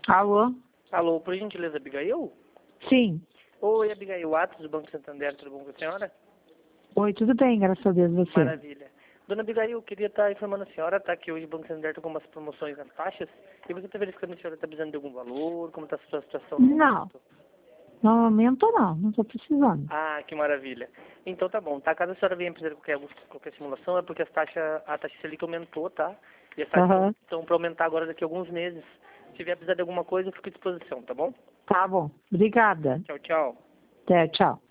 Alô? Alô, por gentileza, Abigail? Sim. Oi, Abigail, Atos do Banco Santander, tudo bom com a senhora? Oi, tudo bem, graças a Deus, você? Maravilha. Dona Abigail, eu queria estar informando a senhora, tá, que hoje o Banco Santander está com umas promoções nas taxas, e você está verificando se a senhora está precisando de algum valor, como está a sua situação no Não. momento? No momento não estou precisando. Ah, que maravilha. Então tá bom, tá? Caso a senhora venha precisar de qualquer simulação, é porque a taxa Selic aumentou, tá? E as taxas estão para aumentar agora daqui a alguns meses. Se vier precisar de alguma coisa, eu fico à disposição, tá bom? Tá bom. Obrigada. Tchau, tchau. Até, tchau.